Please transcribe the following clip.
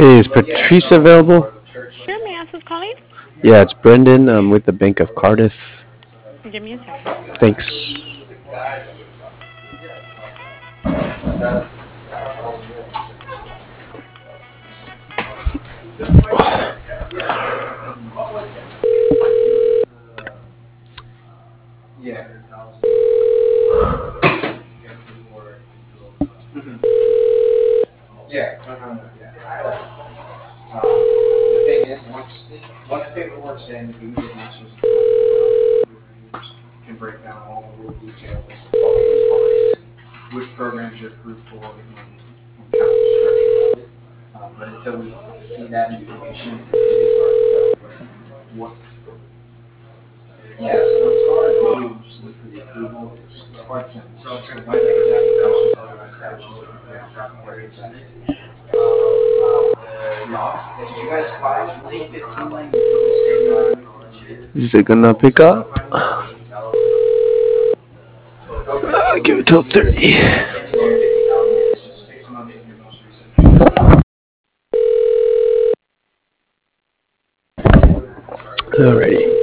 Hey, is Patrice available? Sure, may I ask who's calling? Yeah, it's Brendan. I'm with the Bank of Cardiff. Give me a second. Thanks. Is it gonna pick up? Give it till 30. Alrighty.